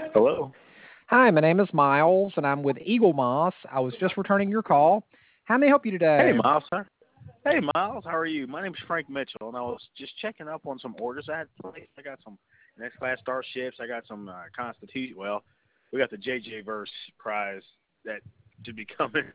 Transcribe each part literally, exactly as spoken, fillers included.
Hello. Hi, my name is Miles, and I'm with Eagle Moss. I was just returning your call. How may I help you Hey, today? Miles. Sir. Hey, Miles. How are you? My name is Frank Mitchell, and I was just checking up on some orders I had placed. I got some next class starships. I got some uh, Constitution. Well, we got the J J Verse prize that should be coming.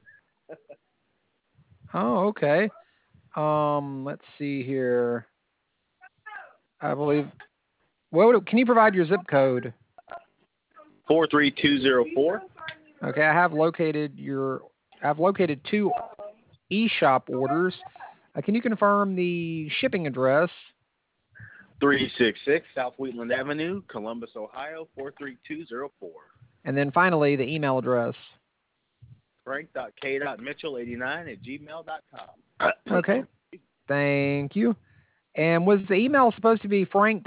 Oh, okay. Um, let's see here. I believe. Well, can you provide your zip code? Four three two zero four. Okay, I have located your. I've located two eShop orders. Uh, can you confirm the shipping address? Three six six South Wheatland Avenue, Columbus, Ohio. Four three two zero four. And then finally, the email address. Frank.K.Mitchell eighty nine at gmail dot com. Okay. Thank you. And was the email supposed to be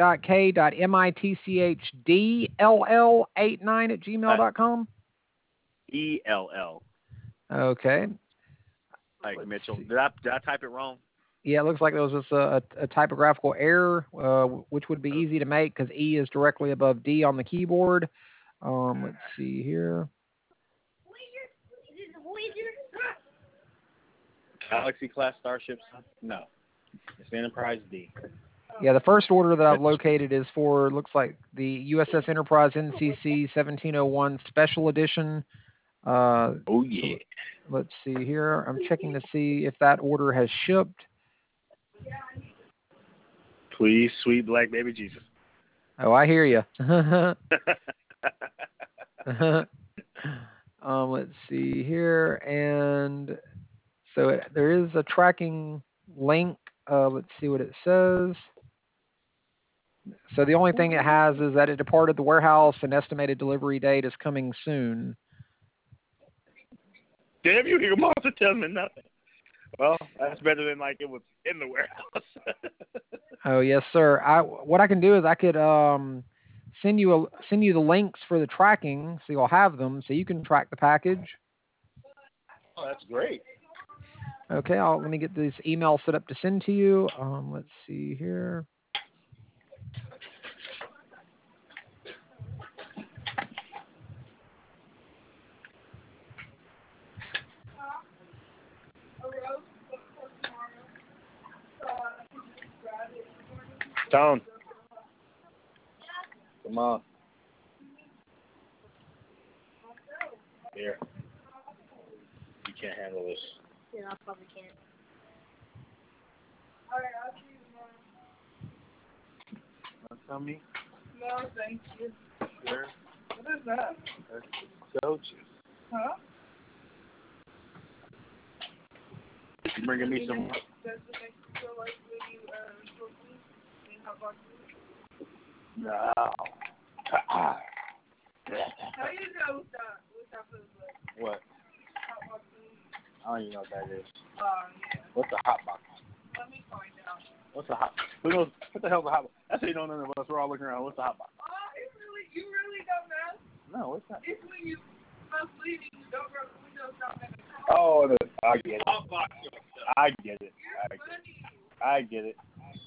frank.k.mitchdll eight nine at gmail dot com? E L L. Okay. Like Let's Mitchell. see. Did I did I type it wrong? Yeah, it looks like there was just a, a, a typographical error, uh, which would be easy to make because E is directly above D on the keyboard. Um, let's see here. Galaxy class starships? No. It's Enterprise D. Yeah, the first order that I've located is for, looks like the U S S Enterprise N C C seventeen oh one Special Edition. Uh, oh, yeah. Let's see here. I'm checking to see if that order has shipped. Please, sweet black baby Jesus. Oh, I hear you. um, let's see here. And so it, there is a tracking link. Uh, let's see what it says. So the only thing it has is that it departed the warehouse and estimated delivery date is coming soon. Damn you, your monster tells me nothing. Well, that's better than like it was in the warehouse. Oh yes, sir. I what I can do is I could um send you a send you the links for the tracking, so you'll have them, so you can track the package. Oh, that's great. Okay, I'll let me get this email set up to send to you. Um, let's see here. Tone. Come on. Here. You can't handle this. Yeah, I probably can't. Want to tell me? No, thank you. Sure. What is that? That's so juice. Huh? You bringing me some? Does it make you feel like when you uh short food and hot box food? No. How you know what that what that feels like? What? Hot box food. I don't even know what that is. Oh yeah. What's a hot box? Let me find out. What's a hot? Who knows? What the hell's a hot box? That's how you know none of us. We're all looking around. What's a hot box? Oh, it really you really don't know? No, what's that? It's when you smell bleeding, you don't roll the windows down in the car. Oh, the, I get it. Hot box. I get it. You're I get funny. it. I get it.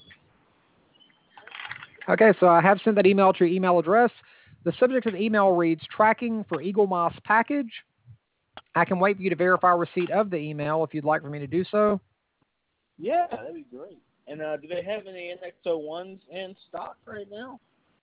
Okay, so I have sent that email to your email address. The subject of the email reads tracking for Eagle Moss package. I can wait for you to verify receipt of the email if you'd like for me to do so. Yeah, that'd be great. And uh, do they have any N X O ones in stock right now?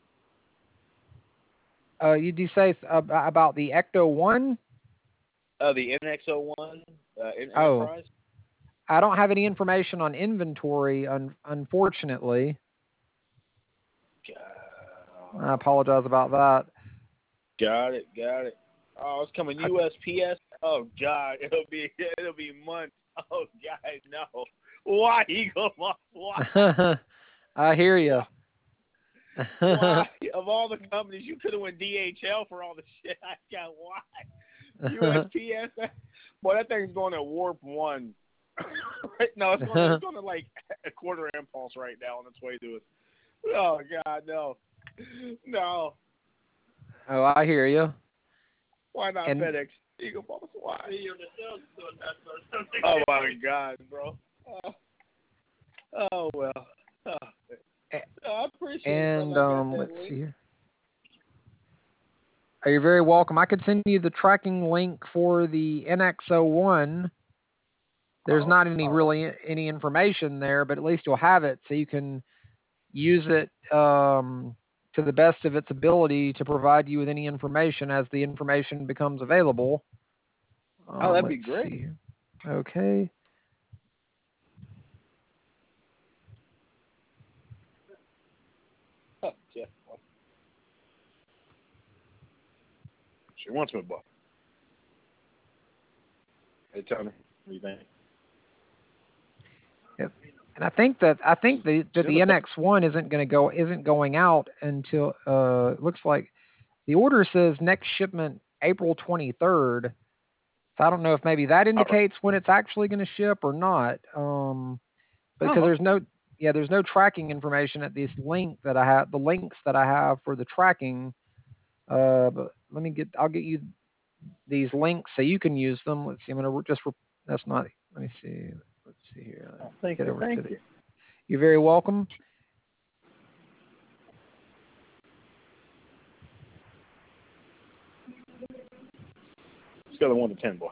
Uh, you do say uh, about the Ecto one? Uh, the N X O one uh, in Oh. Enterprise? I don't have any information on inventory, un- unfortunately. God. I apologize about that. Got it, got it. Oh, it's coming U S P S. Oh God, it'll be it'll be months. Oh God, no. Why Eagle Moss? Why? I hear you. Why? Of all the companies, you could have went D H L for all the shit I got. Why? U S P S. Boy, that thing's going at warp one. No, it's going, it's going to like a quarter impulse right now on its way to it. Oh God, no, no. Oh, I hear you. Why not And, FedEx? Eagle Moss? Why? Oh my God, bro. Oh, oh well. Oh, I appreciate it. and um, let's see here. Oh, you're very welcome. I could send you the tracking link for the N X oh one. There's Oh, not any oh. really any information there, but at least you'll have it so you can use it um, to the best of its ability to provide you with any information as the information becomes available. Um, Oh, that'd be let's great. see. Okay. Oh, yeah. She wants me, boy. Hey, tell me, what do you think? Yep. And I think that I think the, that the Jennifer. N X one isn't going to go isn't going out until uh, it looks like the order says next shipment April twenty-third. So I don't know if maybe that indicates when it's actually going to ship or not. Um, because Oh, there's no yeah there's no tracking information at this link that I have the links that I have for the tracking. Uh, but let me get I'll get you these links so you can use them. Let's see. I'm gonna just that's not. Let me see. Let's see here. oh thank Get you, over thank to the, you. You're very welcome. Scale of one to ten, boy.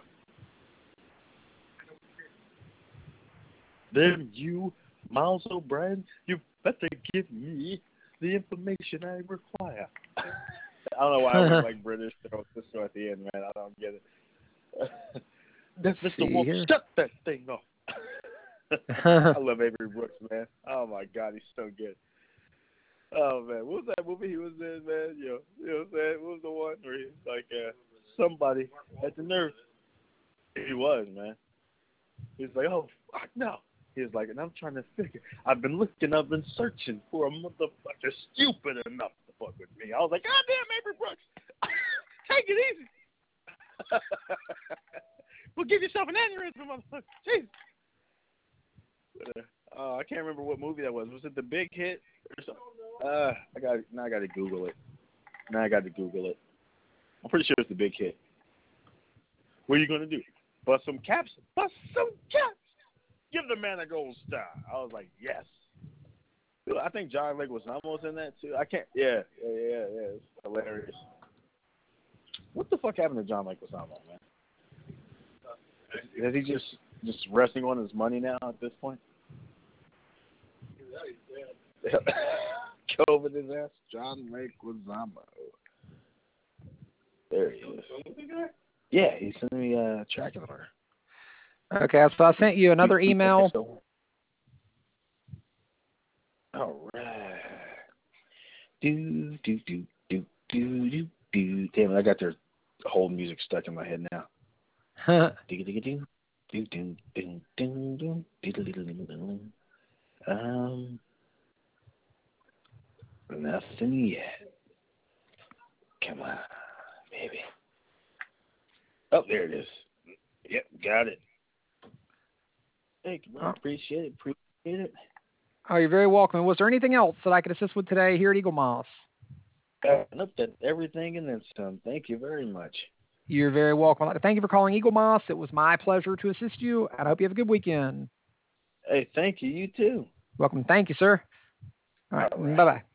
Then you, Miles O'Brien, you better give me the information I require. I don't know why I was like British throw this show at the end, man. I don't get it. That's Mister See Wolf. here. Shut that thing off. I love Avery Brooks, man. Oh my God, he's so good. Oh man, what was that movie he was in, man? You know, you know what I'm saying? What was the one where he's like, uh, somebody had the nerve? He was, man. He was like, oh fuck no. He was like, and I'm trying to figure. I've been looking, I've been searching for a motherfucker stupid enough to fuck with me. I was like, God damn, Avery Brooks, take it easy. Well, give yourself an aneurysm, motherfucker. Jeez. Uh, I can't remember what movie that was. Was it The Big Hit or something? Uh, I got now. I got to Google it. Now I got to Google it. I'm pretty sure it's The Big Hit. What are you gonna do? Bust some caps? Bust some caps. Give the man a gold star. I was like, yes. Dude, I think John Leguizamo's in that too. I can't. Yeah, yeah, yeah, yeah. It's hilarious. What the fuck happened to John Leguizamo, man? Is he just just resting on his money now at this point? COVID his ass. John Leguizamo. There he is. Yeah, he sent me a tracking order. Okay, so I sent you another email. All right. Do do do do do do do. Damn it! I got their whole music stuck in my head now. Do do do do do do do do do. Um, nothing yet. Come on, baby. Oh, there it is. Yep, got it. Thank you, man. Oh. Appreciate it. Appreciate it. Oh, you're very welcome. Was there anything else that I could assist with today here at Eagle Moss? Uh, nope, that's everything and then some. Thank you very much. You're very welcome. I'd like to thank you for calling Eagle Moss. It was my pleasure to assist you, and I hope you have a good weekend. Hey, thank you. You too. Welcome. Thank you, sir. All right. All right. Bye-bye.